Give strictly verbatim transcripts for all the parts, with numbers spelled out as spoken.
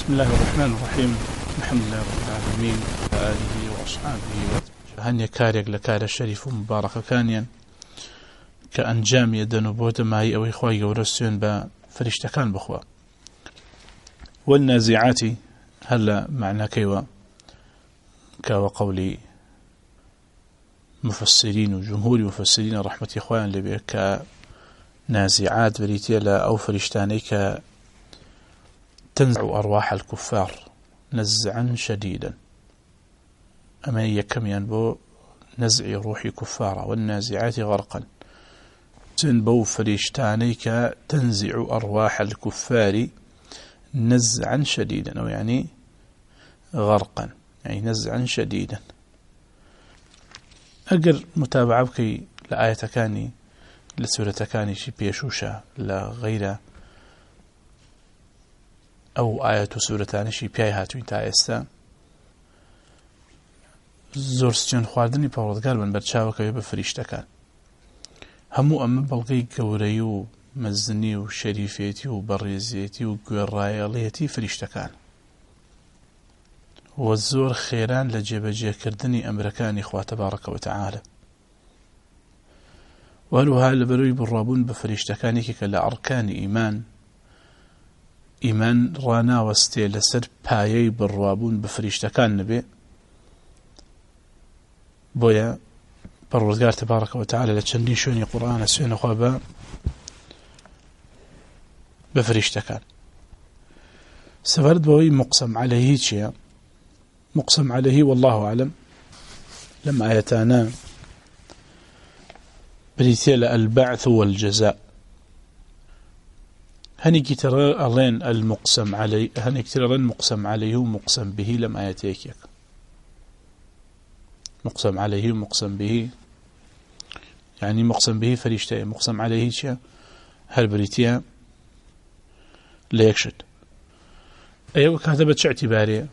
بسم الله الرحمن الرحيم. الحمد لله رب العالمين وعلى آله وأصحابه هنيا كاريك لكار الشريف مبارك كانيا كأنجام يدن بوت معي أو إخوائي ورسون بفرشتكان بخوا والنازعات هلا معنى كيوا كوا قولي مفسرين وجمهور مفسرين رحمة إخوان اللي كنازعات بريتيلا أو فرشتاني ك تنزع أرواح الكفار نزعا شديدا أما يكم ينبو نزع روح كفارا والنازعات غرقا تنبو فريشتانيك تنزع أرواح الكفار نزعا شديدا أو يعني غرقا يعني نزعا شديدا. أقر متابعة بكي لآية كاني لسورة كاني شي بيشوشا لغيره أو آية سورتان شي بياي هاتوين تا ئێستا زۆر سوێن خواردنی پەروەردگار بن بەرچاوەکەوێ بە فریشتەکان هەموو ئەمە بەڵگەی گەورەی و مەزنی و شەریفێتی و بەڕێزیەتی و گوێڕایەڵیەتی فریشتەکان و زۆر خێران لە جێبەجێکردنی ئەمرەکانی خوا تەبارەکە و تەعالە وهروها لەبەرەوەی بڕوابوون بە فریشتەکانێکی کە لە ئەڕکانی ئیمان ئیمان ڕاناوەستێ لەسەر پایەی بڕوابوون بە فریشتەکان نەبێ بۆیە پەروەردگار تەبارەکە و تەعالە لە چەندین شوێنی قورئانە سوێنەخوا بە بە فریشتەکان. سەبارەت بەوەی مقسم عەلەیهی چییە؟ مقسم عەلەیهی والله أعلم لەم ئایەتانە بریتێ لە البعث والجزاء. هنيك ترى ألين المقسم عليه هنيك ترى ألين مقسم عليه ومقسم به لم آياتيك يك مقسم عليه ومقسم به يعني مقسم به فريشتين مقسم عليه شيء هل بريتيا لا يكشد أيوة كاتبة اعتبارية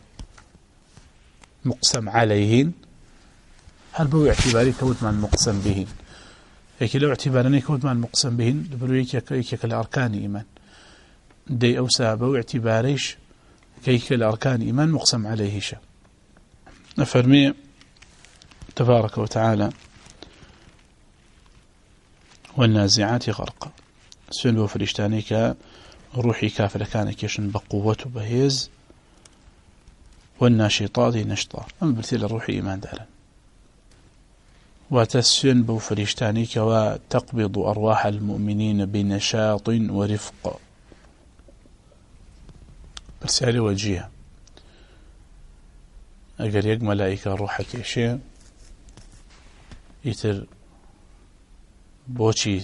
مقسم عليهن هل بو اعتباري كوت مع المقسم بهن هيك لو اعتبارني كوت مع المقسم بهن برويك يك يك الأركان إيمان دي أو سابه اعتباريش كيك الأركان إيمان مقسم عليه شا نفرمي تبارك وتعالى والنازعات غرقا سنو فريشتانيك روحي كافر كان كيشن بقوة بهيز والناشطات نشطا أما برتيل الروح إيمان دارا وتسن بو فريشتانيك وتقبض أرواح المؤمنين بنشاط ورفق برسالة وجيهة أقر يق ملائكة روحك إشياء يتر بوشي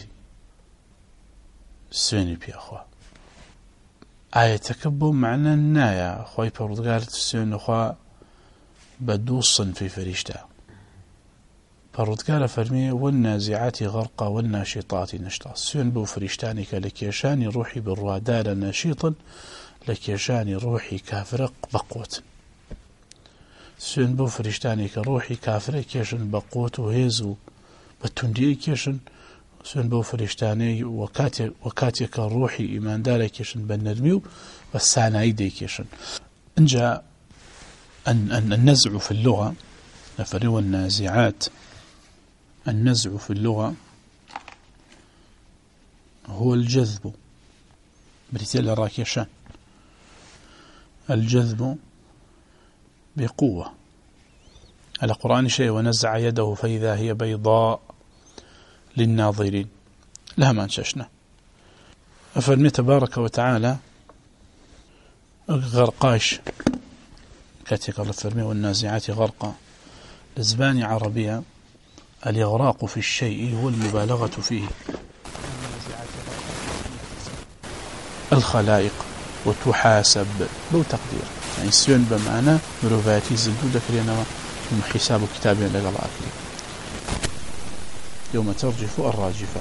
سويني بي أخوة آية تكبو معنى النايا أخوة بردقار تسوين أخوة بدو صنفي فريشتا بردقار فرمي والنازعات غرقا والناشطات نشطا سوين بو فريشتانك لكيشاني روحي بالروادار ناشيطا لكيشاني روحي كافرق بقوة سوين بو فريشتاني كروحي كافرق كيشن بقوة وهيزو بتندي كيشن سوين بو فريشتاني وكاتي وكاتي كروحي إيمان دار كيشن بالنرميو والساناي دي كيشن انجا أن أن النزع في اللغة نفروا النازعات النزع في اللغة هو الجذب بريتيل راكيشان الجذب بقوة على قرآن شيء ونزع يده فإذا هي بيضاء للناظرين لها ما انششنا أفرمي تبارك وتعالى غرقاش كاتيك الله فرمي والنازعات غرقا لزبان عربية الإغراق في الشيء هو المبالغة فيه الخلائق وتحاسب لو تقدير يعني سيون بمعنى مروفاتي زلدو ذكرينا من حساب كتابين لقل أكلي يوم ترجف الراجفة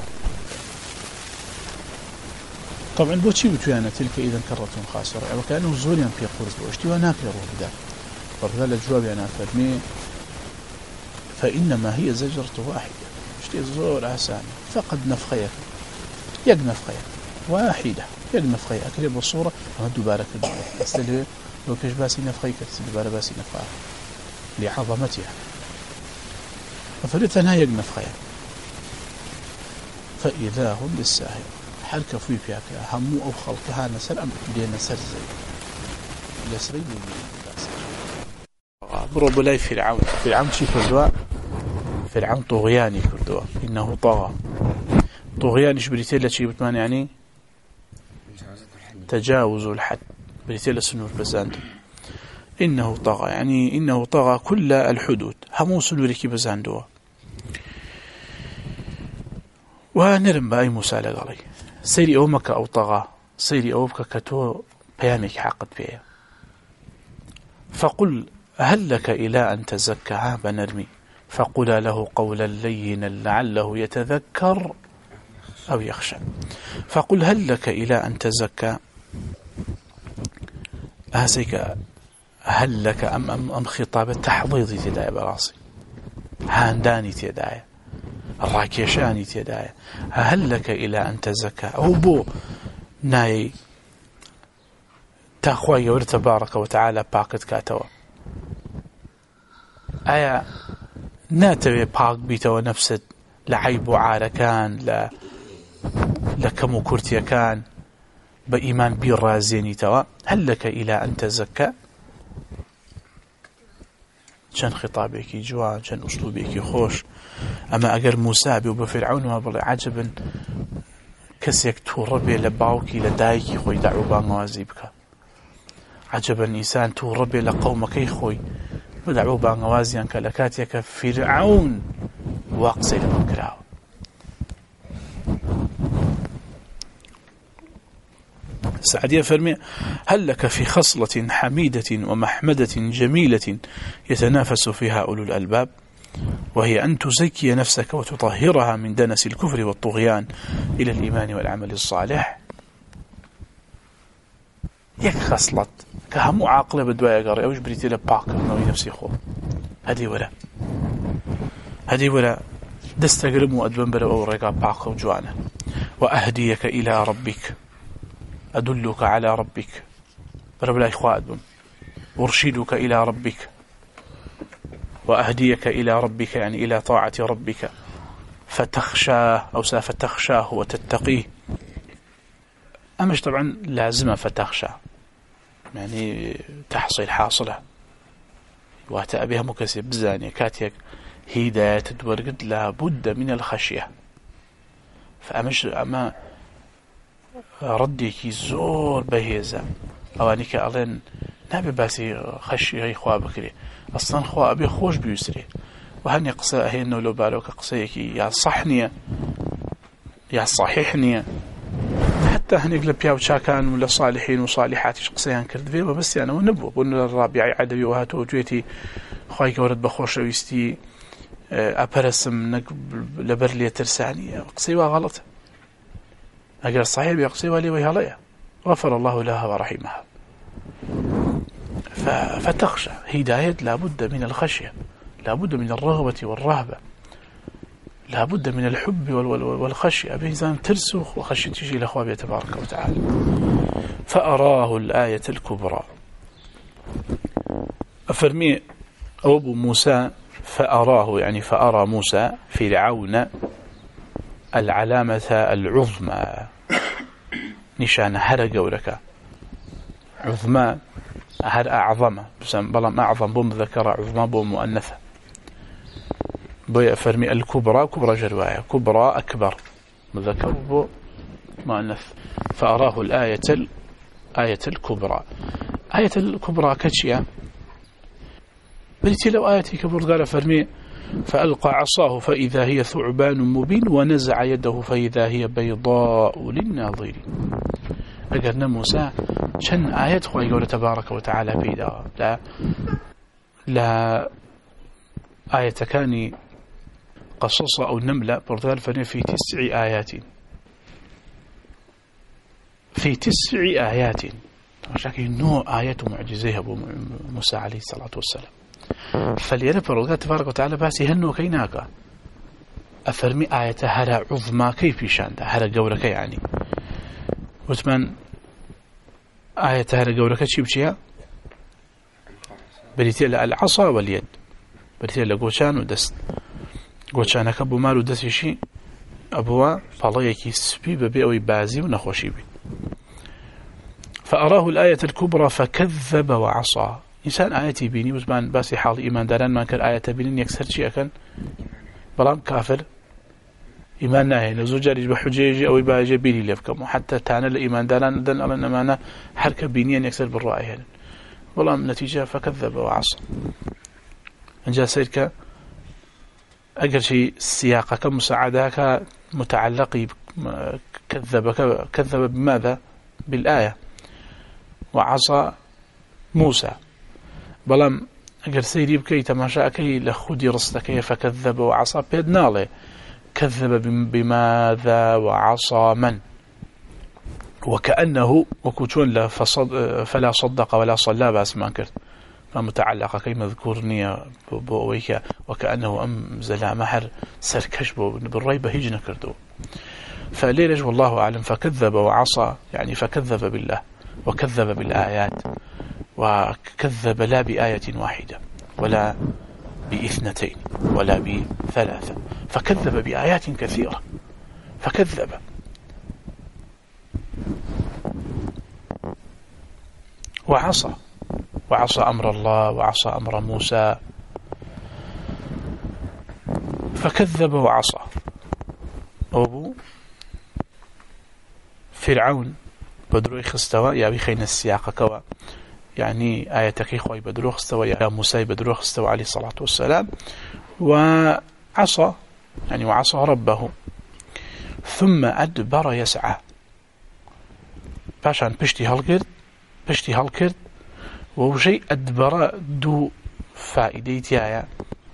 طبعا بوشي بتوانا تلك إذا كرة خاسرة وكأنه زوليا في قرص بوشتي وناكي روح ذا فرقال الجواب أنا فرمي فإنما هي زجرة واحدة اشتي زور أساني فقد نفخيك يق نفخيك واحدة يق نفخيك أكلي بالصورة وهدو بارك الله أستلوه لو كيش باسي نفخي كتسل بارا باسي نفخها لعظمتها ففريتها هي نفخها فإذا هم بالساهر حركة في بياك همو أو خلقها نسر أم لين نسر زي لسري برو بلاي فرعون فرعون شي كردوا فرعون طغياني كردوا إنه طغى طغيان إيش بريتيلا شي بتمان يعني تجاوز الحد بريتيلا سنور بزاند إنه طغى يعني إنه طغى كل الحدود همو سنوري بزاندوا ونرم بأي مسالة علي سيري أومك أو طغى سيري أومك كتو بيامك حقد بيه فقل هل لك إلى أن تزكى بنرمي فقل له قولا لينا لعله يتذكر أو يخشى فقل هل لك إلى أن تزكى هسيك هل لك أم, أم, أم خطاب التحضيض تدايا براسي هانداني تدايا الراكيشاني تدايا هل لك إلى أن تزكى أو بو ناي تاخوي يور تبارك وتعالى باكت كاتوا أيا ناتوي باك بيتوا نفسد لعيب وعاركان لا لكم كرتيا كان بإيمان بالرازيني توا هل لك إلى أن تزكى كان خطابك جوان كان أسلوبك خوش أما أجر موسى وبفرعون ما بل عجبا كسيك توربي لباوكي لدايكي خوي دعو بانوازيبك عجبا إنسان توربي لقومك خوي بدعو بانوازيان كلكاتيك فرعون واقصي لمكراو سعدية فرمي هل لك في خصلة حميدة ومحمدة جميلة يتنافس فيها أولو الألباب وهي أن تزكي نفسك وتطهرها من دنس الكفر والطغيان إلى الإيمان والعمل الصالح يك خصلة كهم عاقلة بدوايا قاري أوش بريتي لباك نوي نفسي خو هذه ولا هذه ولا دستقرم وأدبنبر أو رقا باك وجوانا وأهديك إلى ربك أدلك على ربك برب لا إخوة أرشدك إلى ربك وأهديك إلى ربك يعني إلى طاعة ربك فتخشاه أو فتخشاه وتتقيه أمش طبعا لازمة فتخشى يعني تحصيل حاصلة واتأ بها مكسب بزاني كاتيك هداية تدورقد لابد من الخشية فأمش أما رديكي زور بهيزة أوانيك ألين نابي باسي خشية إخوة بكري أصلا إخوة أبي خوش بيسري وهني قصة هينو لو بالوك قصيكي يا صحنية يا صحيحنية حتى هنيك لبياو شاكان ولا صالحين وصالحات قصيان كرد فيه بس يعني ونبو بقولنا الرابعي عدوي وهاتو وجويتي خواهيك ورد بخوش ويستي أبرسم لبرلية ترسانية قصيوها غلط أجر صحيح بيقصيوها لي ويهاليها غفر الله لها ورحمها فتخشى هداية لابد من الخشية لابد من الرغبة والرهبة لابد من الحب والخشية بإنسان ترسخ وخشية تجي لأخوابه تبارك وتعالى فأراه الآية الكبرى أفرمي أبو موسى فأراه يعني فأرى موسى فرعون العلامة العظمى نشان هرق ولك عظمى هر أعظم بلام أعظم بوم ذكر عظمى بوم مؤنثة بوي فرمي الكبرى كبرى جرواية كبرى أكبر مذكر بو مؤنث فأراه الآية الآية الكبرى آية الكبرى كتشيا بلتي لو آيتي كبر قال فرمي فألقى عصاه فإذا هي ثعبان مبين ونزع يده فإذا هي بيضاء للناظرين أقرنا موسى شن آيات خواهي قول تبارك وتعالى بيدا لا لا آية كاني قصصة أو نملة برضال فرمي في تسع آيات في تسع آيات لكن نوع آيات معجزيها أبو موسى عليه الصلاة والسلام فليرى فرقات تبارك وتعالى باسي هنو كيناك أفرمي آية هرى عظمى كيف يشاند هرى قولك يعني وثمان آية هرى قولك شي بشيها بريتي العصا واليد بريتي لقوشان ودست قوشان كبو مالو دست شيء أبوا فالله سبي ببي أو بازي ونخوشي بي فأراه الآية الكبرى فكذب وعصى إنسان آياتي بيني وزمان باسي حال إيمان داران ما كان آية بيني يكسر شيء كان بلام كافر إيمان ناهي لزوجاري بحجيجي أو باجي بيني ليفكم وحتى تانا الإيمان داران دن ألا نمانا حركة بينيا يكسر بالرأي هنا بلام نتيجة فكذب وعصى انجا سيرك أقل شيء سياقك مساعدك متعلق كذبك كذب بماذا بالآية وعصى موسى بلام أقل سيري بكي تماشاكي لخودي رصدكي فكذب وعصى بيدنالي كذب بماذا وعصى من وكأنه وكتون فلا صدق ولا صلى باسمان كرت فمتعلقة كي مذكورني بويك وكأنه أم زلا محر سركش بالريبة هجنا كردو فليلج والله أعلم فكذب وعصى يعني فكذب بالله وكذب بالآيات وكذب لا بآية واحدة ولا باثنتين ولا بثلاثة فكذب بآيات كثيرة فكذب وعصى وعصى أمر الله وعصى أمر موسى فكذب وعصى أبو فرعون بدرو خستوى يا بخين السياق كوا يعني آياتك خوي بدرو خستوى يا موسى بدرو خستوى عليه الصلاة والسلام وعصى يعني وعصى ربه ثم أدبر يسعى باشان بشتي هالكرد بشتي هالكرد وشيء أدبر دو فائدتي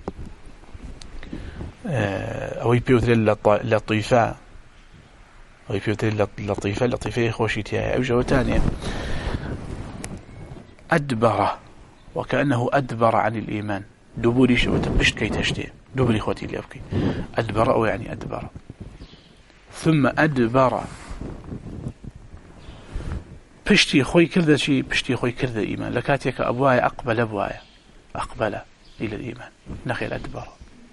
أو يبيوتر اللطيفة أو يبيوتر اللطيفة اللطيفة خوشيتي أو جو تانية أدبر وكأنه أدبر عن الإيمان دبوري شو تبشت كي تشتي دبوري خوتي اللي أبكي أدبر أو يعني أدبر ثم أدبر بشتي خوي كذا شيء بشتي خوي كذا إيمان لكاتيك أبوايا أقبل أبوايا أقبل إلى الإيمان نخيل أدبر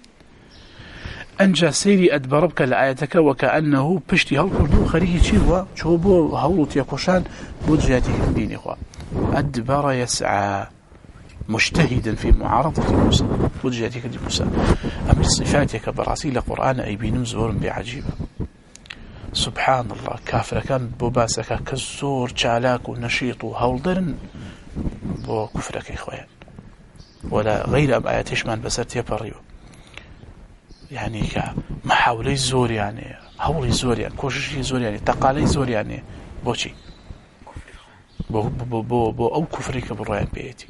أنجا سيري أدبربك لآياتك وكأنه بشتي هالكردو خريه شيء شوبو هولوت يكوشان بوجهاتي الدين إخوة أدبر يسعى مجتهدا في معارضة موسى بوجهاتك دي موسى أمر صفاتك براسيل قرآن أي بنمزور بعجيبة سبحان الله كافر كان بباسك كالزور شالاك ونشيط وهولدرن بو كفرك إخوان ولا غير أم آياتيش من بسرت يبريو يعني كمحاولي زور يعني هولي زور يعني كوششي زور يعني تقالي زور يعني بوشي بو, بو, بو, بو أو كفرك بالرأيان بيتي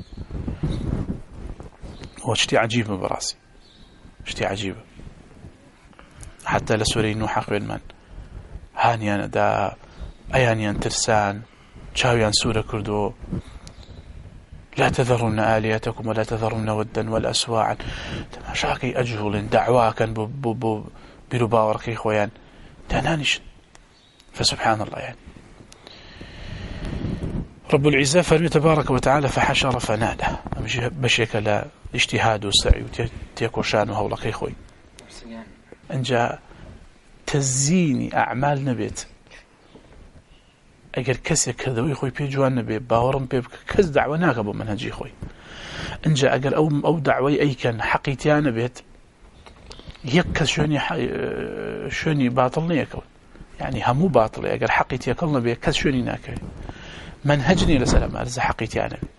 واشتي عجيب من براسي اشتي عجيب حتى لسوري نوح بين من هانيان دا أيانيان ترسان شاويان سورة كردو لا تذرن آلياتكم ولا تذرن ودا ولا أسواعا تماشاكي أجهل دعوا كان برباوركي خويان تنانش فسبحان الله يعني رب العزة فرمي تبارك وتعالى فحشر فنادى بشيك لا اجتهاد وسعي وتيكوشان وهولكي خوي أن جاء تزييني أعمال نبيت أجر كسي كذوي خوي بيجوان نبي باورم بيب كز دعوة ناقبو منهجي خوي إنجا أجر أو أو دعوي أي كان حقيتيان نبيت يكز شوني شوني باطل نيكون يعني همو باطل أجر حقيتي كل نبي كز شوني ناكل منهجني لسلام أرز حقيتيان نبي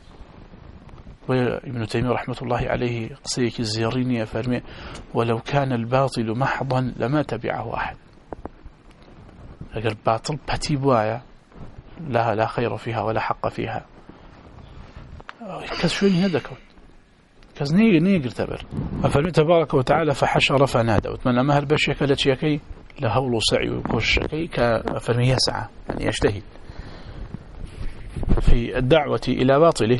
وابن تيمية رحمة الله عليه قصيك الزيريني فرمي ولو كان الباطل محضا لما تبعه أحد أجر باطل باتيبوايا لا لا خير فيها ولا حق فيها كز شوي هذاك كز نيجي نيجي تبر ففرمي تبارك وتعالى فحشر فنادى وتمنى مهر بشيك لتشيكي لهول سعي وكشكي كفرمي يسعى يعني يجتهد في الدعوة إلى باطله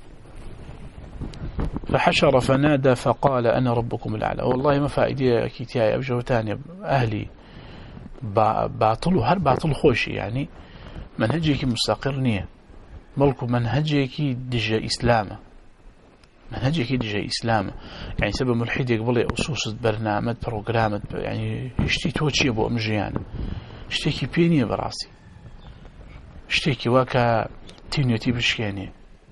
فحشر فنادى فقال أنا ربكم الأعلى والله ما فائدة كيتياي أبجو تاني أهلي باطل هر باطل خوشي يعني منهجيك مستقر نية ملكو منهجيك دجا إسلامه منهجێکی دژە ئیسلامە یعنی سبب ملحیدێک بڵێ ئوسوست بەرنامەت پرۆگرامت ینی شتی تۆ چییە بۆ ئەم ژیانە شتێکی پێ نییە بەڕاستی شتێکی وا کە تینوێتی بشکێنێ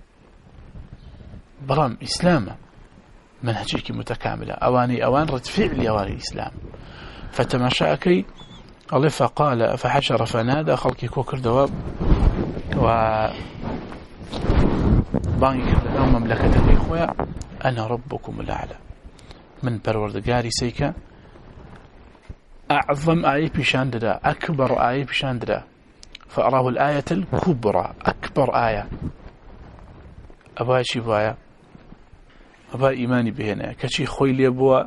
بەڵام ئیسلامە منهجێکی متكاملة أواني أوان رد فعل أواني الإسلام فتماشاكي الله فقال فحشر فنادى خلقي كوكر دواب و باني كردنا مملكة إخوة أنا ربكم الأعلى من پروردگاري سيكا أعظم آية بشان دا أكبر آية بشان دا فأراه الآية الكبرى أكبر آية أبا شي بايا أبا إيماني بهنا كشي خويل يبوا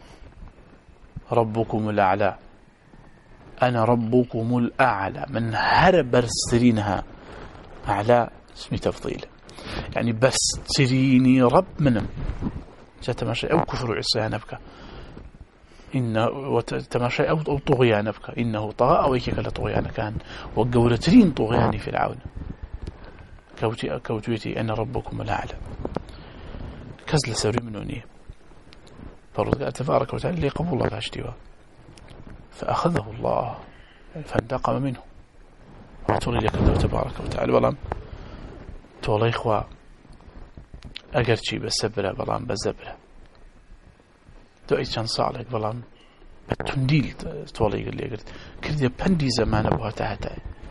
ربكم الأعلى أنا ربكم الأعلى من هرب سرينها أعلى اسمي تفضيل يعني بس تريني رب منهم تماشى أو كفر عصيان بك إن وتماشى أو أو طغيان بك إنه طغى أو يكك لطغيان كان وقولترين طغياني في العون كوتي كوتيتي أنا ربكم الأعلى كزل سوري منوني فرد تبارك وتعالى اللي قبول الله فاشتوا فأخذه الله فانتقم منه وطولي لك الله تبارك وتعالى بلام تولي إخوة أقرشي بسبرة بلام بزبرة دو إيشان صالك بلام بتنديل تولي قل لي قلت كردي بندي زمان أبوها تحتاي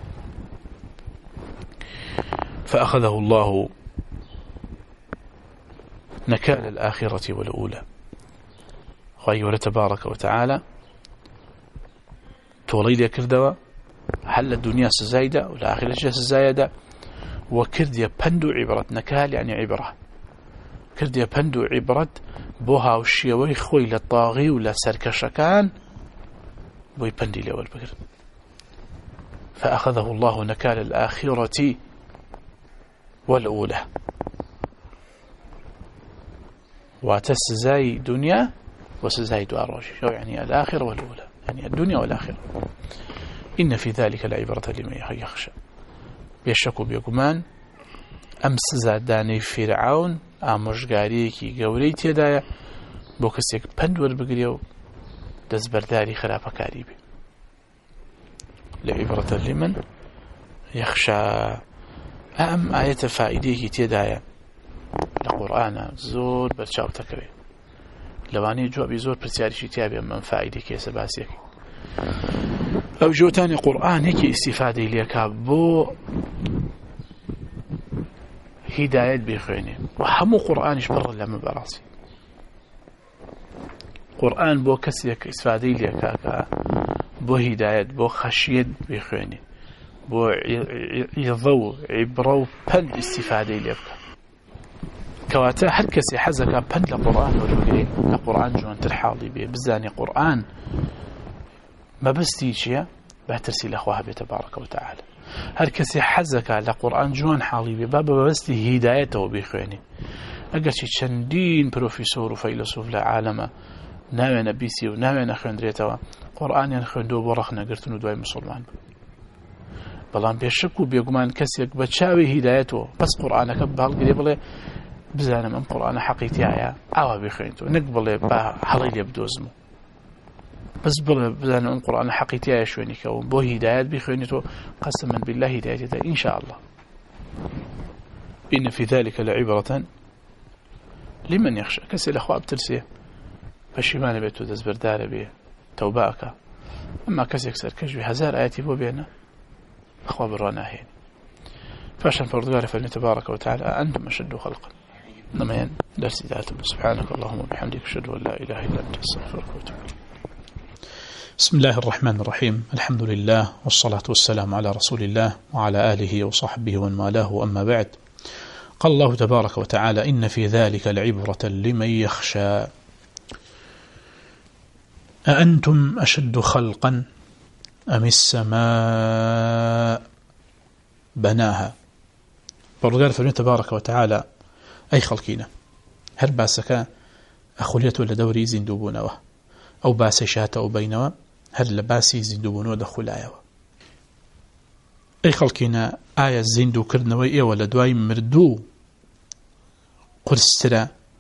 فأخذه الله نكال الآخرة والأولى خير تبارك وتعالى تولي لي كردوا حل الدنيا سزايدة والآخرة سزايدة وكردي بندو عبرة نكال يعني عبرة كردي بندو عبرة بوها والشيوي خوي للطاغي ولا سركشكان بوي بندي لأول بكر فأخذه الله نكال الآخرة والأولى وتسزاي دنيا وسزاي دواروج يعني الآخرة والأولى يعني الدنيا والآخرة إن في ذلك العبرة لمن يخشى بيشكو بيقمان أمس زاداني فرعون ئامۆژگاریەکی گەورەی تێدایە بۆ کەسێک پند وەربگرێ و دەستبەرداری خراپەکاری بێ لعبرة لمن يخشى ئەم ئاەتە فائیدەیەکی تێدایە لە قورئانە زۆر بەرچاو دەکەوێت لەوانەیە جوابی زۆر پرسیاریشی تیا بێ ئەم فائیدەی کێسە باسیەکە ئەو جۆتانی قورئانێکی ئیسیفادەی لێکا بۆ هداية بيخويني وحمو قرآنش برا لما براسي قرآن بو كسيك إسفادي ليكاكا بو هداية بو خشية بيخويني بو يضو عبرو بند استفادي ليكا كواتا هر كسي حزكا بند لقرآن ورقري لقرآن جوان ترحالي بيه بزاني قرآن ما بستي شيء بهترسي لأخوها بيتبارك وتعالى هر کسی حەزەکە لە قورئان جوان حاڵی بێ با بەبەستی هیدایەتەوە بیخوێنێ ئەگەرچی چەندین پرۆفیسۆر و فەیلسوف لە عالەمە ناوێنە بیسی و ناوێنە خوێندرێتەوە قورئانیان خوێندووە بۆ ڕەخنەگرتن و دوای مسلمان بوو بەڵام بێشک و بێگومان کەسێک بە چاوی هیدایەتەوە بەس قورئانەکە باڵگرێ بڵێ بزانم ئەم قورئانە حەقیقیایە ئاوا بیخوێنیتەوە نەک بڵێ با هەڵی لێ بدۆزم بس بزانم أن القرآن حقيقي شوينك وبو هدايات بخوينته قسما بالله هدايته إن شاء الله إن في ذلك لعبرة لمن يخشى كسي الأخوة بترسيه فشيمان بيتو دزبر دار بيه توباك أما كسي يكسر كجوي هزار آياتي بو بينا أخوة براناهين فعشان فردقار فلن تبارك وتعالى أنتم أشد خلقا نما درسي ذاتهم سبحانك اللهم وبحمدك أشهد أن لا إله إلا أنت أستغفرك وأتوب إليك. بسم الله الرحمن الرحيم الحمد لله والصلاة والسلام على رسول الله وعلى آله وصحبه ومن والاه أما بعد قال الله تبارك وتعالى إن في ذلك العبرة لمن يخشى أأنتم أشد خلقا أم السماء بناها فالرجال فرمي تبارك وتعالى أي خلقينا هل باسك أخليته لدوري زندوبونه أو باسي شاته أو بينوا هل لباسي زندوبونو دخلايا أي خلقنا آية زندو كرنوي ولا دواي مردو قرسترا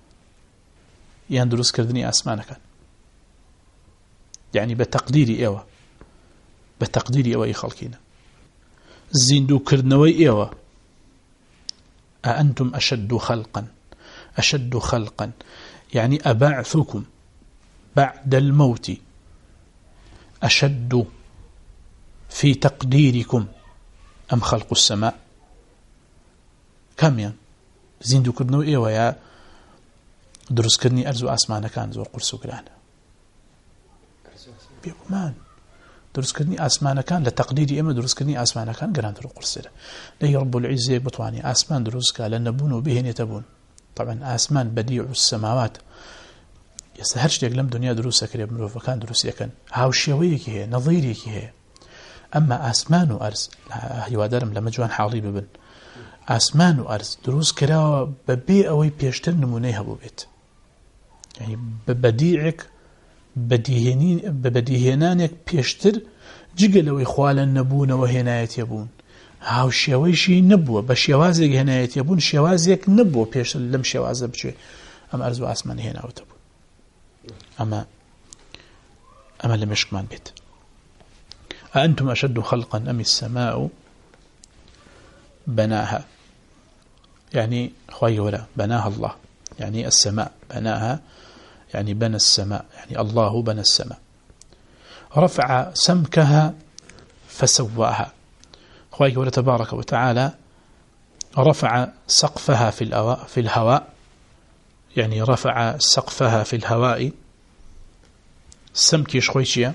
یان دروستکردنی ئاسمانەکان یعنی بە تەقدیری ئێوە بە تەقدیری ئێوە ئەی خەڵکینە زیندووکردنەوەی ئێوە أأنتم أشد خلقا أشد خلقا يعني أبعثكم بعد الموت أشد في تقديركم أم خلق السماء كم يعني زيندو كردنو إيوه يا دروس كرني أرزو أسمانا كان زور قرسو كرانا بيقومان دروس كرني أسمانا كان لتقديري إما دروس كرني أسمانا كان قران درو قرسيرا لي رب العزة بطواني أسمان دروس كان لنبون بهن يتبون طبعا أسمان بديع السماوات يستهرش لم دنيا دروس كريم مروف وكان دروس يكن هاو شيويك هي نظيرك هي أما أسمان وأرز يوادرم لما جوان حالي ببن أسمان وأرز دروس كراوة ببيع أوي بيشتر نمونيها ببيت يعني ببديعك بديهنين ببديهنانك بيشتر جقلوا إخوالا نبون وهنايت يبون هاو شيويشي نبوة بشيوازيك هنايت يبون شيوازيك نبوة بيشتر لم شيوازة بشوي أما أرز وأسمان هنا وتبون أما أما لم يشكمان بيت أأنتم أشد خلقا أم السماء بناها يعني خواهي ولا بناها الله يعني السماء بناها يعني بنى السماء يعني الله بنى السماء رفع سمكها فسواها خواهي ولا تبارك وتعالى رفع سقفها في الهواء في الهواء يعني رفع سقفها في الهواء سمكي شخويشيا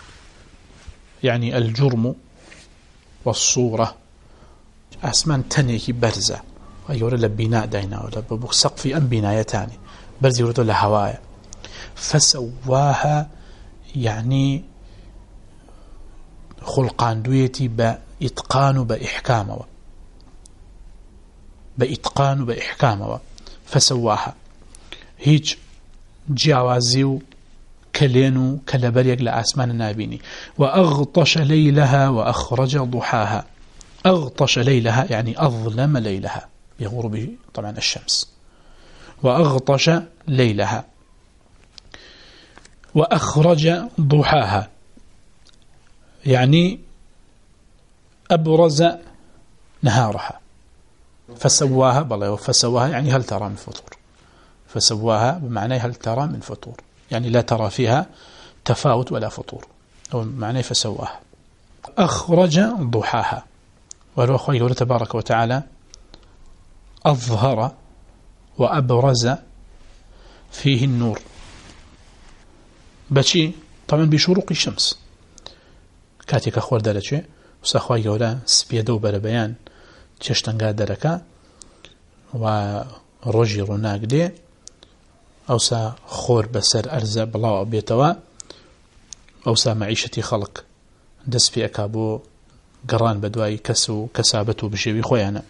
يعني الجرم والصورة أسمان تنيكي برزة ويورا لبناء دينا ولا ببوك سقفي أم بنايتان برزي يورا لهوايا فسواها يعني خلقان دويتي بإتقان بإحكام بإتقان بإحكام فسواها هيج جاوازيو كلينو كلبريق لأسمان النابيني وأغطش ليلها وأخرج ضحاها أغطش ليلها يعني أظلم ليلها بغروب طبعا الشمس وأغطش ليلها وأخرج ضحاها يعني أبرز نهارها فسواها بالله فسواها يعني هل ترى من فطور فسواها بمعنى هل ترى من فطور يعني لا ترى فيها تفاوت ولا فطور أو معنى فسواها أخرج ضحاها وهو أخوه تبارك وتعالى أظهر وأبرز فيه النور بشي طبعا بشروق الشمس كاتك أخوار دارتشي وسأخوه يقول سبيدو بربيان تشتنقا دركا ورجي رناق دي أوسا خور بسر أرزا بلاو بيتوا أوسا معيشتي خلق دس في أكابو قران بدواي كسو كسابته بشيوي خويانا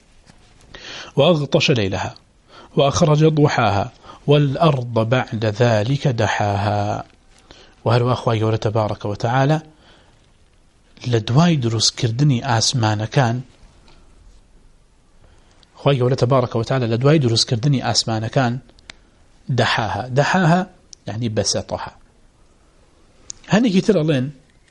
وأغطش ليلها وأخرج ضحاها والأرض بعد ذلك دحاها وهل أخوة يقول تبارك وتعالى لدواي دروس كردني آسمان كان أخوة يقول تبارك وتعالى لدواي دروس كردني آسمان كان دحاها دحاها يعني بسطها هني كتير الله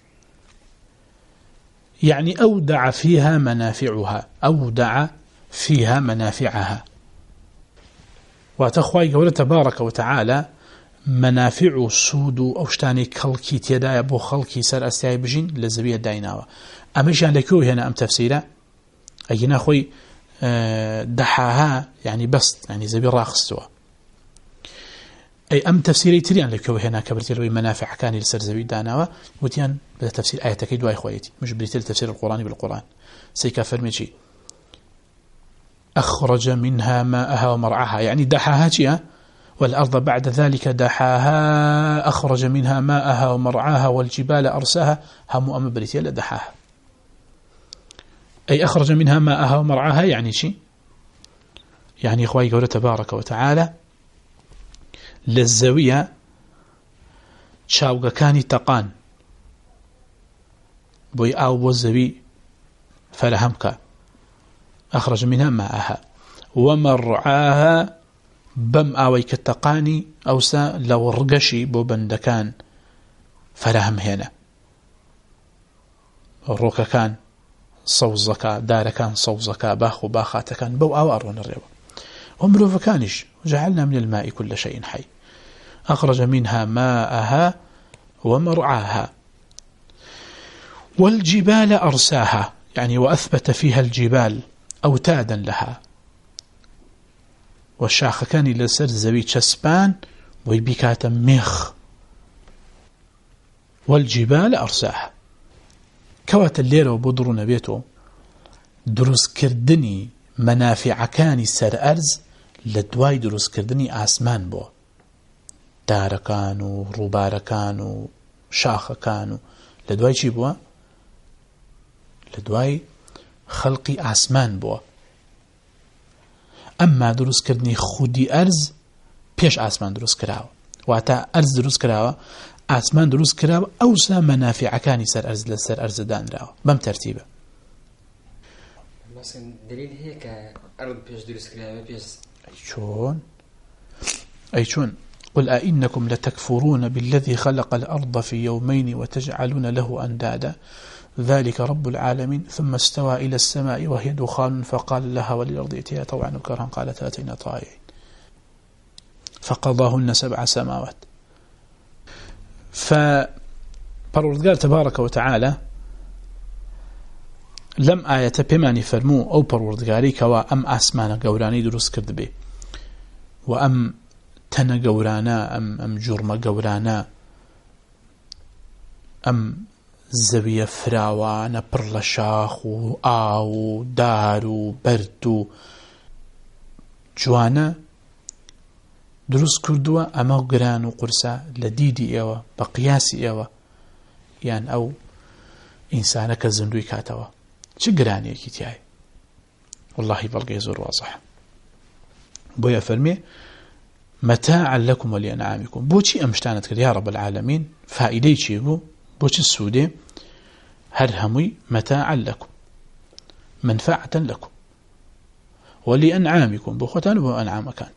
يعني أودع فيها منافعها أودع فيها منافعها وتخوي قوله تبارك وتعالى منافع السود أو شتاني كالكي تيدا يبو خلقي سر أستيعي بجين لزبية دايناوة أما جان لكو هنا أم تفسيرا أينا أخوي دحاها يعني بسط يعني زبي راخستوا أي أم تفسيري تريان لكو هنا كبرتي روي منافع كان لسر زبي دايناوة وتيان بتفسير آية تكيد واي خويتي مش بريتل تفسير القرآن بالقرآن سيكا فرميشي أخرج منها ماءها ومرعاها يعني دحاها جيا والأرض بعد ذلك دحاها أخرج منها ماءها ومرعاها والجبال أرساها هم أم بريتي لدحاها أي أخرج منها ماءها ومرعاها يعني شيء يعني إخوائي قوله تبارك وتعالى للزاوية شاوغا كاني تقان بوي آو بوزبي فلهمك أخرج منها ماءها ومرعاها بەم ئاوەی کە تەقانی ئەوسا لە وڕگەشی بۆ بەندەکان فەراهم هێنا ڕۆکەکان سەوزەکە دارەکان سەوزەکە باخ و باخاتەکان بەو ئاوا ڕۆنەڕێەوە ومرۆڤەکانیش جعلنا من الماء كل شيء حي أخرج منها ماءها ومرعاها والجبال أرساها يعني وأثبت فيها الجبال أوتادا لها والشاخ كان لسر زوي تشسبان ويبكات مخ والجبال أرساها كوات الليرة وبدرون بيته دروس كردني منافع كان سر أرز لدواي دروس كردني آسمان بو داركانو روباركانو شاخكانو لدواي چي بوا لدواي خلقي آسمان بوا أما دروس كردني خودي أرز بيش آسمان دروس كراو واتا أرز دروس كراو آسمان دروس كراو أوسا منافع كان سر أرز لسر أرز دان راو بم ترتيبه مثلا دليل هيك أرض بيش دروس كراو بيش أي شون أي شون قل أئنكم لتكفرون بالذي خلق الأرض في يومين وتجعلون له أندادا ذلك رب العالمين ثم استوى إلى السماء وهي دخان فقال لها وللأرض ائتيا طوعا وكرها قالت أتينا طائعين فقضاهن سبع سماوات فبرودگار تبارك وتعالى لم آية بماني فرمو أو بردگاري كوا أم آسمان قوراني دروس كرد بي وأم تن قورانا أم, أم جرم قورانا أم زەویە فراوانە پڕ لە شاخ و ئاو و دار و بەرد و جوانە دروست کردووە ئەمە گران و قورسە لە دیدی ئێوە بە قیاسی ئێوە یان ئەو ئینسانە کە زندوی کاتەوە چ گرانیەکی تایە واللهی بەڵگەی زۆر وازەحە بۆیە فەرمێ متاعا لكم ولأنعامكم بۆچی ئەم شتانت کرد یا رب العالمین فائدەی چی بوو بۆچی سوودێ هەر هەمووی متاعا لكم منفعة لكم ولأنعامكم بخوتان وأنعام كانت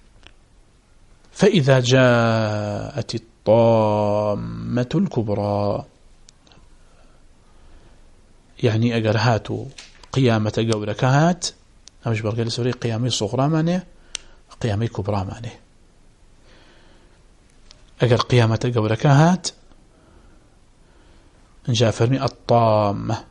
فإذا جاءت الطامة الكبرى يعني أجر هاتوا قيامة قولك هات أمش برقل سوري قيامي صغرى مانه قيامي كبرى مانه أجر قيامة قولك هات جاء فرمي الطامة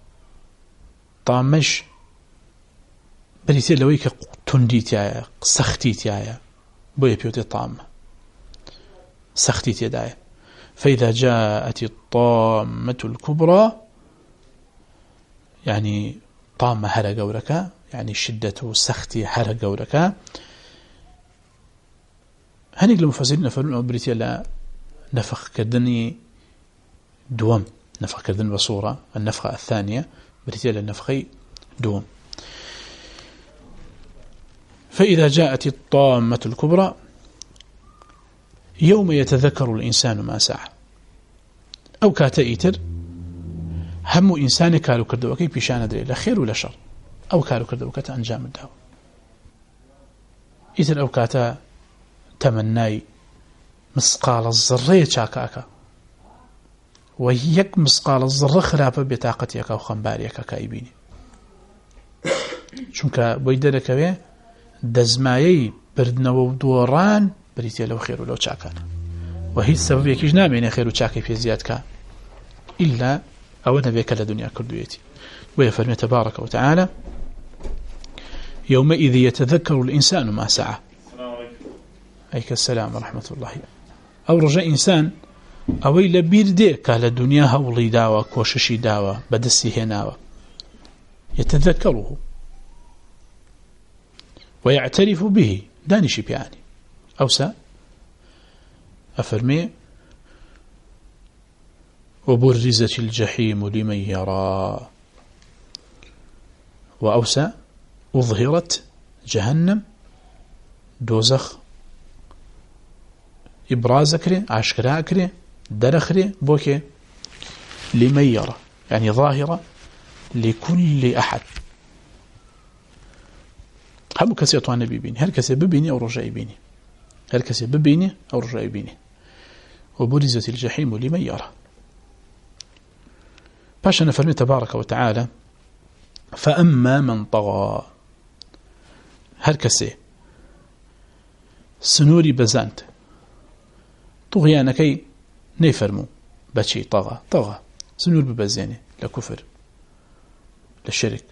طامش بريتي لويك تنديتيا سختيتيا بويا بيوتي طامة سختيتيا دايا فإذا جاءت الطامة الكبرى يعني طامة هرى قورك يعني شدة سختي هرى قورك هنيك المفسرين نفرون بريتي لا نفخ كدني دوم نفخ كردن بصورة النفخة الثانية بريتيل النفخي دوم فإذا جاءت الطامة الكبرى يوم يتذكر الإنسان ما سعى أو كاتئتر هم إنسان كارو كردوكي بيشان دري لا خير ولا شر أو كارو كردوكة أنجام الدعوة إتر أو كاتا تمناي مسقال الزرية شاكاكا ويك مسقال الزر خرابة بطاقتك أو خنباريك كايبيني چونك بويدرك بي دزمايي بردنو دوران بريتي لو خير ولو چاكان وهي السبب يكيش نامين خير وچاكي في زيادك إلا أو نبيك لدنيا كردويتي ويفرمي تبارك وتعالى يومئذ يتذكر الإنسان ما سعى أيك السلام ورحمة الله أو رجاء إنسان ئەوەی لە بیر دێ کە لە دنیا هەوڵی داوە کۆششی داوە بەدەستی هێناوە يتذكره ويعترف به دانشي بيعني أوسا أفرمي وبرزت الجحيم لمن يرى وأوسا أظهرت جهنم دوزخ إبراز كري عشكرا كري درخري بوكي لمن يرى يعني ظاهرة لكل أحد هەموو کەسێ توانە بیبینی هەر کەسێ ببینی ئەو ڕۆژە ئەیبینی هەر کەسێ ببینی ئەو ڕۆژە ئەیبینی وبرزت الجحيم لمن يرى باشا فرمي تبارك وتعالى فأما من طغى هر كسي سنوري بزانت طغيانكي نيفرمو بشي طغى طغى سنور ببزيني لكفر للشرك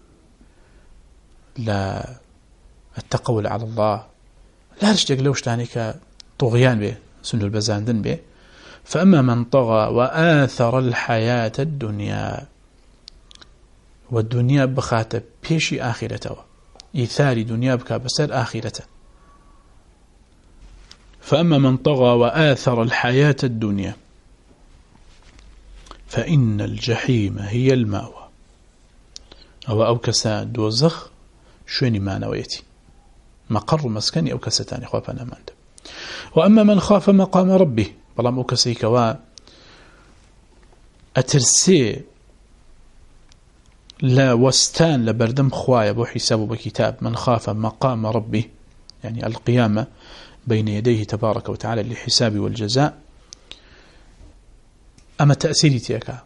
لا التقول على الله لا رشتك لوش تانيك طغيان به سنور بزاندن به فأما من طغى وآثر الحياة الدنيا والدنيا بخاتة بيشي آخرته إيثار دنيا بك بسر آخرته فأما من طغى وآثر الحياة الدنيا فإن الجحيم هي المأوى أو أوكسا دوزخ شوني ما نويتي مقر مسكني أوكستاني خوابنا ماند وأما من خاف مقام ربه بلام أوكسي كوا أترسي لا وستان لبردم خوايا بو حسابه بكتاب من خاف مقام ربه يعني القيامة بين يديه تبارك وتعالى للحساب والجزاء أما تأثيري تيكا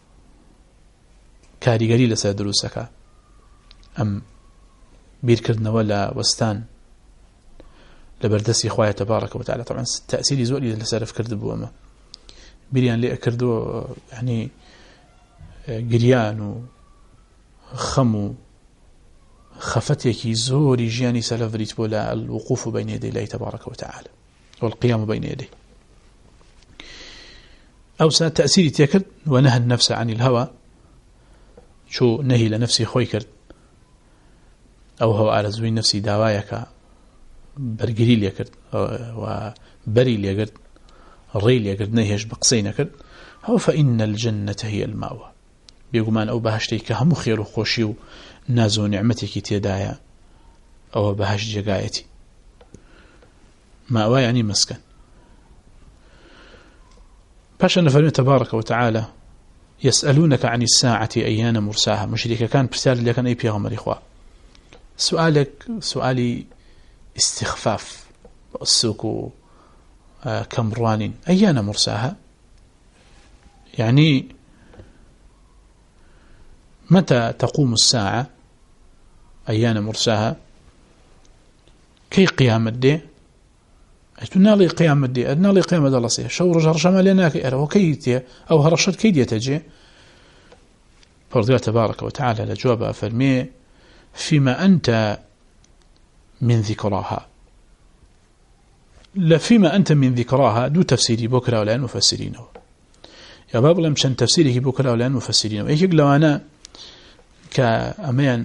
كاري قليل سادروسك أم بيركرنا ولا وستان لبردسي خوايا تبارك وتعالى طبعا تأثيري زولي لسالف كردبو أما بيريان لي أكردو يعني قريان وخمو خفتيكي زوري جياني سلف ريت بولا الوقوف بين يدي الله تبارك وتعالى والقيام بين يديه أو تأثيري تيكرد ونهى النفس عن الهوى شو نهي لنفسي خوي كرد أو هو على زوين نفسي داوايك برقري لي كرد وبري لي كرد الري لي كرد نهيش بقصين كرد أو فإن الجنة هي المأوى بيقومان أو بهشتيك هم خير وخوشي ونازو نعمتك تيدايا أو بهش جقايتي مأوى يعني مسكن باشا نفرمي تبارك وتعالى يسألونك عن الساعة أيان مرساها مشركة كان برسالة لكن أي بيغمر إخوة سؤالك سؤالي استخفاف السوق آه كمروان أيان مرساها يعني متى تقوم الساعة أيان مرساها كي قيام الدين نالي قيام الدين نالي قيام الدلسية شو رجع رشما لناك أرى كيتي أو هرشت كيدي تجي فرضي تبارك وتعالى لجواب فرمي فيما أنت من ذكراها لا فيما أنت من ذكراها دو تفسيري بكرة ولا مفسرينه يا باب لم شن تفسيره بكرة ولا مفسرينه أيك لو أنا كأمان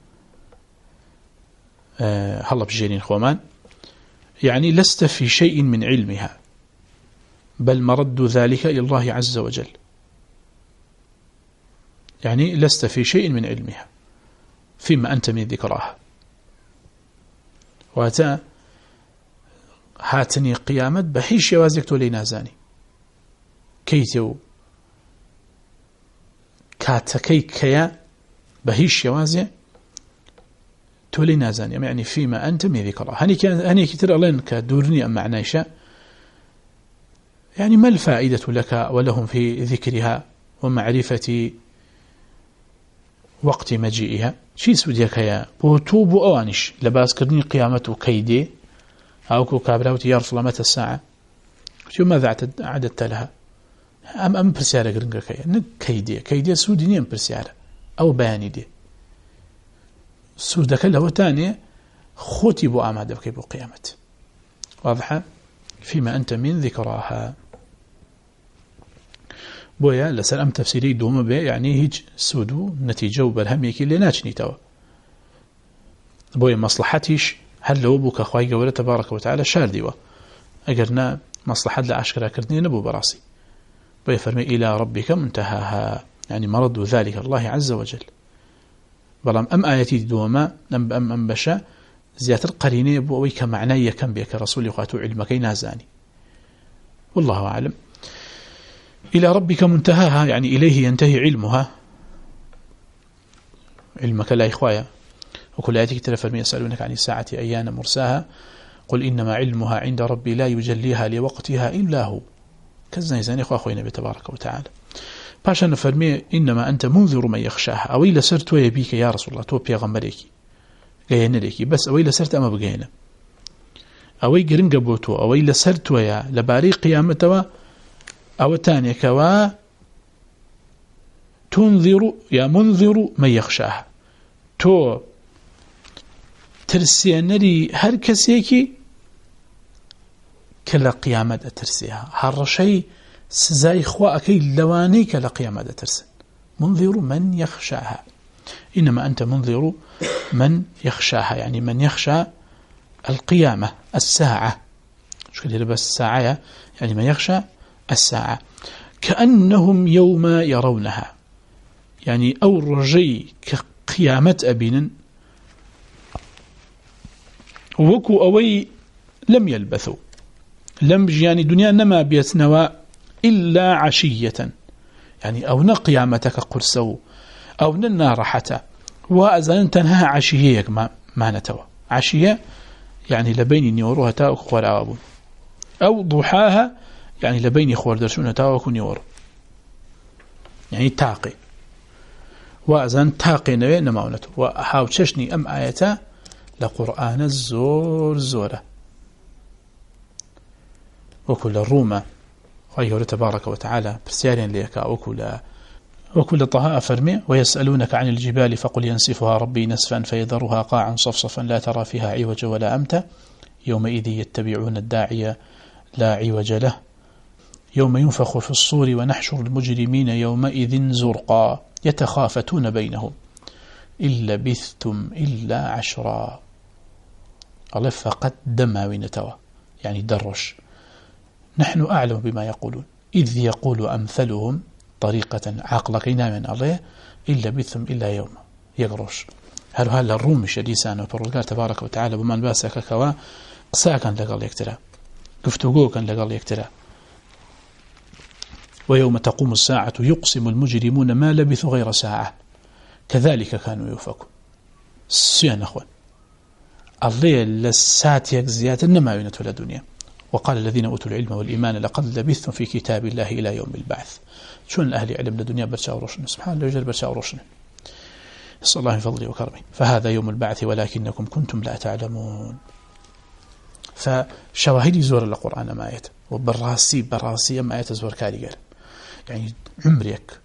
أه هلا بجيرين خومان يعني لست في شيء من علمها بل مرد ذلك إلى الله عز وجل يعني لست في شيء من علمها فيما أنت من ذكراها واتا هاتني قيامت بحيش يوازيك تولي نازاني كيتو كاتكي كيا بحيش يوازي تولي نازاني يعني فيما أنت من ذكراها هني كان هني كتير ألين كدورني أم معنايشة يعني ما الفائدة لك ولهم في ذكرها ومعرفة وقت مجيئها شي سوديك يا بوتوب أوانش لباس كرني قيامته كيدي أو كابراوتي يرسل متى الساعة شو ماذا عددت لها أم أم برسالة قرنك كيا نك كيدي كيدي سوديني أم برسالة أو بياني دي سودك له تاني خوتي بو أماد بكي بو قيامة واضحة فيما أنت من ذكراها بويا لسر أم تفسيري دوم بي يعني هيج سودو نتيجة وبرهميكي اللي ناچني توا بويا مصلحتيش هل لو بوك أخواي قولة تبارك وتعالى شارديوه أقرنا مصلحة لعشكرا كردني نبو براسي بويا فرمي إلى ربك منتهاها يعني مرض ذلك الله عز وجل بلام أم آياتي دوما أم أم أم بشا زيادة القرينة بوي كمعنى كم بك رسول يقاتو علمك نازاني والله أعلم إلى ربك منتهاها يعني إليه ينتهي علمها علمك لا إخوايا وكل آية كتير فرمي يسألونك عن الساعة أيان مرساها قل إنما علمها عند ربي لا يجليها لوقتها إلا هو كذا يزاني أخو أخوي نبي تبارك وتعالى باشا نفرمي إنما أنت منذر من يخشاها أو إلا سرت ويبيك يا رسول الله تو بيغمريك جاينا ليكي بس أو إلا سرت أما بجينا أو يقرن قبوتو أو إلا سرت ويا لباري قيامته أو تاني كوا تنذر يا منذر من يخشاها تو ترسينري هر كسيكي كلا قيامة ترسيها هر شيء سزاي خواكي لواني كلا قيامة ترسي منذر من يخشاها إنما أنت منذر من يخشاها يعني من يخشى القيامة الساعة شو كده بس الساعة يعني من يخشى الساعة كأنهم يوم يرونها يعني أو رجي كقيامة أبين وكو أوي لم يلبثوا لم يعني دنيا نما بيتنوى إلا عشية يعني أو نقيامتك قرسو أو ننا راحته وأذن تنها عشية ما, ما نتوى عشية يعني لبين نيوروها تاوك خوار عوابون أو ضحاها يعني لبين خوار درسون تاوك نيورو يعني تاقي وأذن تاقي نوي نماونته وحاو تششني أم آياتا لقرآن الزور زورة وكل الرومة خير تبارك وتعالى برسالين ليك وكل وكل طه فرمي ويسألونك عن الجبال فقل ينسفها ربي نسفا فيذرها قاعا صفصفا لا ترى فيها عوجا ولا أمتا يومئذ يتبعون الداعي لا عوج له يوم ينفخ في الصور ونحشر المجرمين يومئذ زرقا يتخافتون بينهم إن لبثتم إلا عشرا الله فقد دما وينتوى يعني درش نحن أعلم بما يقولون إذ يقول أمثلهم طريقة عقلك من الله إلا بثم إلا يوم يقرش هل هل الروم الشديسان وبرغال تبارك وتعالى بمن باسك كوا قساكا لقال يكترى قفتقوكا لقال يكترى ويوم تقوم الساعة يقسم المجرمون ما لبثوا غير ساعة كذلك كانوا يوفكون سيان أخوان الله لساتيك زيادة إنما ينتهي الدنيا وقال الذين أوتوا العلم والإيمان لقد لبثتم في كتاب الله إلى يوم البعث شون الأهل علم الدنيا برشاء ورشن سبحان الله يجل برشاء ورشن نسأل الله من فضله وكرمه فهذا يوم البعث ولكنكم كنتم لا تعلمون فشواهد زور القرآن ما آيات وبالراسي براسي ما آيات زور كاري قال يعني عمرك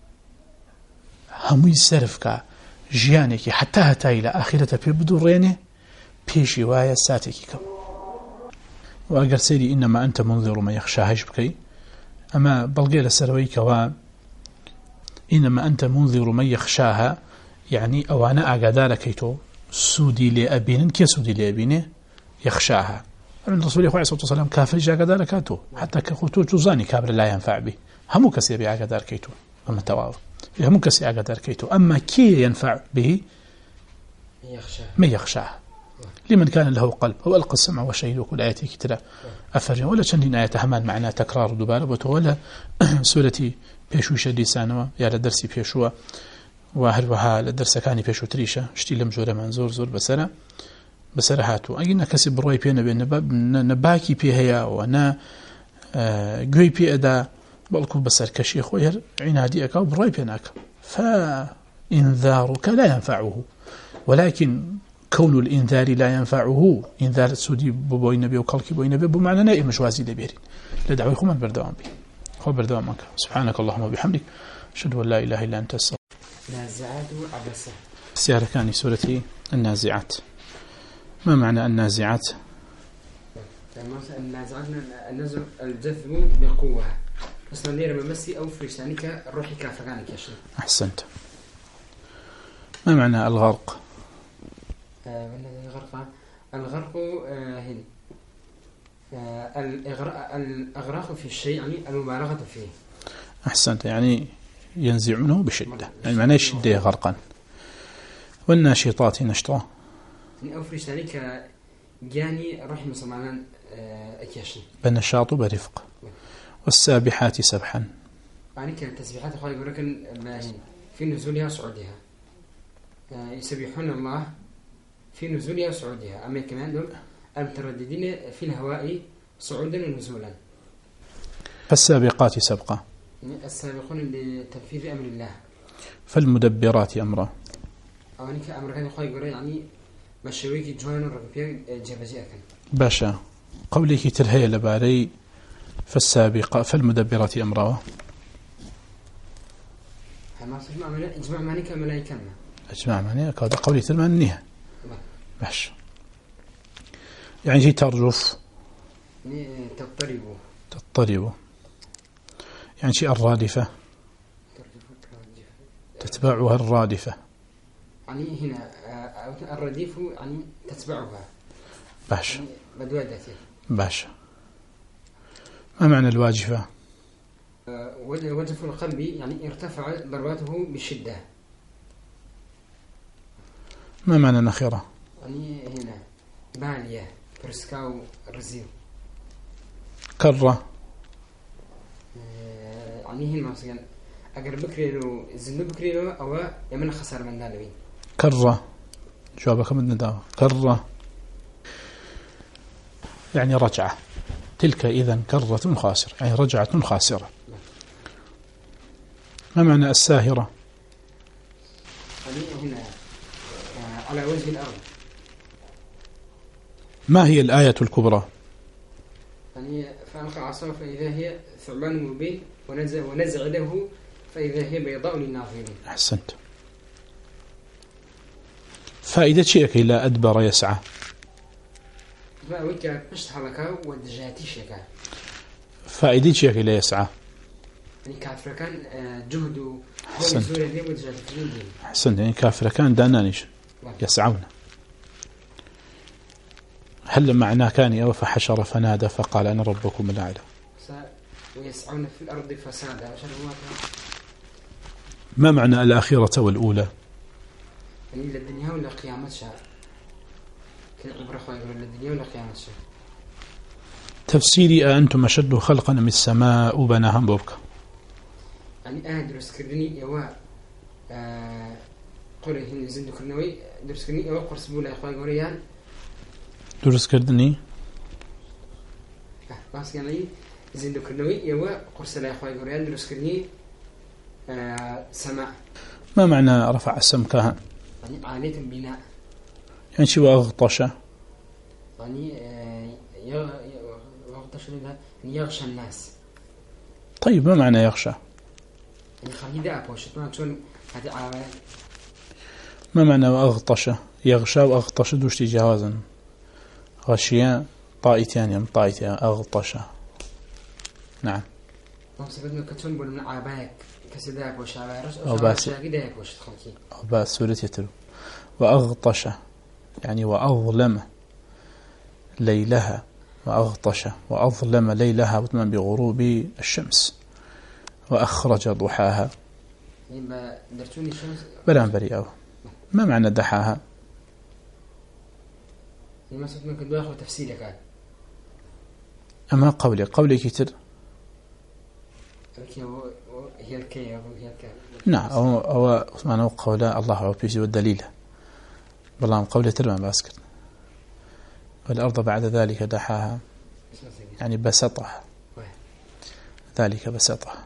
همي سرفك جيانك حتى هتا إلى آخرة بيبدو رينه بيشي وايا ساتك كم وأقر سيدي إنما أنت منذر ما يخشاهش بكي أما بلغي لسرويك و إنما أنت منذر من يخشاها يعني أو أنا أقدار كيتو سودي لأبين كي سودي لأبينه يخشاها من رسول الله صلى الله عليه وسلم كافر جاء قدار كاتو حتى كخوتو جزاني كابر لا ينفع به همو كسي بيع قدار كيتو أما تواضع همو كسي قدار كيتو أما كي ينفع به من يخشاها لمن كان له قلب هو ألقى السمع وشهد وكل آياتي كتلا أفرجا ولا شندين آيات همان معنا تكرار دبالة ولا سورة بيشو شديسانوا يا لدرسي بيشوا وهروها لدرس كاني بيشو تريشة اشتي لمجورة منزور زور بسرة بسرة هاتو أجينا كسي بروي بينا بنباكي بيها وانا قوي بي أدا بلكو بسر كشي خوير عنادي أكا وبروي بيناك فإنذارك لا ينفعه ولكن كون الإنذار لا ينفعه إنذار السودي بوي نبي وكالكي بوي نبي بمعنى نائم مشوازي لبيرين لدعوي خمان بردوان بي خو بردوان مانك سبحانك اللهم وبحمدك أشهد أن لا إله إلا أنت الصلاة نازعات عبسة سيارة كاني سورة النازعات ما معنى النازعات النازعات النزع الجذب بقوة أصلا لير ممسي أو فريسانك الروحي كافرانك يا شيخ أحسنت ما معنى الغرق الغرق الغرق هنا الإغراق في الشيء يعني المبالغة فيه أحسنت يعني ينزع منه بشدة يعني معناه الشدة غرقا والناشطات نشطة أو فريسانك جاني رحمة صمعنا أكياشي بالنشاط برفق والسابحات سبحا يعني كانت تسبيحات أخوة يقول لك في نزولها صعودها يسبحون الله في نزولها وصعودها. أما كمان دول المترددين في الهواء صعودا ونزولا. فالسابقات سبقا. السابقون لتنفيذ أمر الله. فالمدبرات أمرا. أو أنك أمر كان يخوي قرأ يعني مشرويك جوان الرقبية جبزيئة. باشا قولك ترهي لباري فالسابقة فالمدبرات أمرا. ما إجماع معني كملائكة. إجماع معني كهذا قولي تلمانيها. باش يعني جي ترجف تضطرب تضطرب يعني شيء الرادفة تتبعها الرادفة. يعني هنا الرديف يعني تتبعها. باش يعني بدودته. باش ما معنى الواجفة؟ وجف القلب يعني ارتفع ضرباته بشدة. ما معنى نخرة؟ يعني هنا بالية برسكاو رزيو. كرة يعني هنا مثلا أجر بكريلو زند بكريلو أو يمن خسر من دالوين. كرة جوابك من نداء كرة يعني رجعة. تلك إذن كرة خاسرة يعني رجعة خاسرة. ما معنى الساهرة؟ يعني هنا على وجه الأرض. ما هي الآية الكبرى؟ يعني فألقى عصاه فإذا هي ثعبان مبين ونزع, ونزع له فإذا هي بيضاء للناظرين. أحسنت. فائدة شيء لا أدبر يسعى. فأويك بشت حلقة ودجاتي شيكا. فائدة شيء لا يسعى. يعني كافر كان جهد. أحسنت. أحسنت يعني كافر كان دانانيش يسعون. هل معناه كان أو فحشر فنادى فقال أنا ربكم الأعلى. ويسعون في الأرض فسادا. ما معنى الآخرة والأولى؟ يعني للدنيا ولا قيامة شهر. كل عبرة خواهي يقولون للدنيا ولا قيامة شهر. تفسيري أنتم أشد خلقا من السماء بناها بوبك. يعني أدرس كردني يوا آه قريه هنا زند كرنوي درس كردني يوا قرص بولا يا خواهي قريان. درس كردني. بس يعني زند كرنوي يوا قرص لا يا خواهي قريان درس كردني آه سماء. ما معنى رفع السمكها؟ يعني عالية البناء. يعني شو أغطش؟ يعني يغطش لها يعني يغشى الناس. طيب ما معنى يغشى؟ يعني خليدا أبوشت ما تكون هذه عوامل. ما معنى أغطش؟ يغشى وأغطش دوش تجاوزا. غشيا طائتان يم طائتان أغطش. نعم. ما سبب كتون بقول من عباك كسيدا أبوش عبارش أو باس. كده أبوش تخلكي. أو باس سورة يتلو. وأغطش يعني وأظلم ليلها وأغطش وأظلم ليلها بطمن بغروب الشمس وأخرج ضحاها. يبقى درتوني الشمس. بلان بريئة. ما معنى دحاها؟ ما سبب من كدوا أخو تفسيرك هذا. أما قولي قولي كتير. هي الكي هي الكي. نعم أو أو ما قول الله هو بيجي والدليل. بالله قولي ترمى باسكت. والأرض بعد ذلك دحاها يعني بسطها. ذلك بسطها.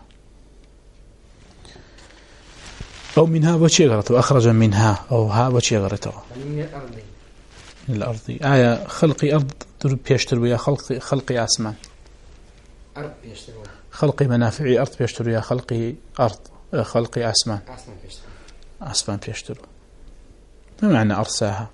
أو منها وشي غرته وأخرج منها أو ها وشي غرته. من الأرض. من الأرض. آية خلقي أرض درب بيشتر ويا خلقي خلقي أسمان. أرض بيشتر. خلقي منافعي أرض بيشتر ويا خلقي أرض خلقي أسمان. أسمان بيشتر. أسمان بيشتر. ما معنى أرساها؟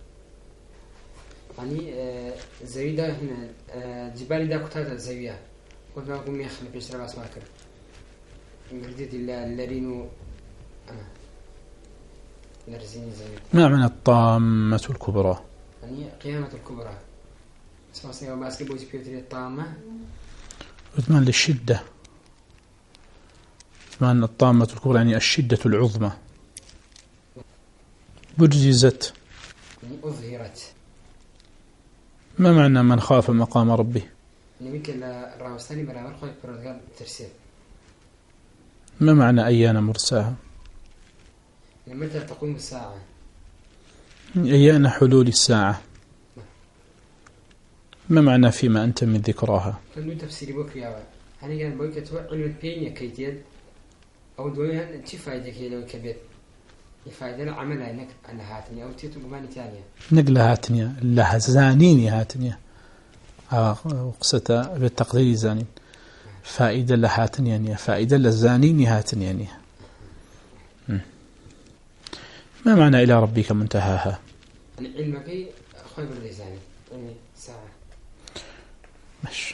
يعني زويدة هنا جبال دا كتادة زوية. قلت ما أقوم يخلي بيشتر بس ما كر. قردت اللارينو أنا. لرزيني زوية. ما معنى الطامة الكبرى؟ يعني قيامة الكبرى. اسمع سيما باسكي بوزي بيوتري الطامة. عثمان للشدة. عثمان الطامة الكبرى يعني الشدة العظمى. برجزت. يعني أظهرت. ما معنى من خاف مقام ربه؟ يعني مثل الراوستاني برابر خوي برودغال ترسيل. ما معنى أيان مرساها؟ يعني متى تقوم الساعة؟ أيان حلول الساعة، ما معنى فيما أنت من ذكراها؟ فلو تفسيري بكرياوة هني كان بوي كتوى علم البين يكيتين أو دوية شي فايدة كي لو كبير الفائدة العمل إنك أنا هاتني أو تيتو بماني تانية نقل هاتني لها زانيني هاتني وقصة بالتقدير زانين فائدة لهاتني يعني فائدة للزانين هاتني يعني ما معنى إلى ربك منتهاها؟ العلم كي خير الرزاني يعني ساعة مش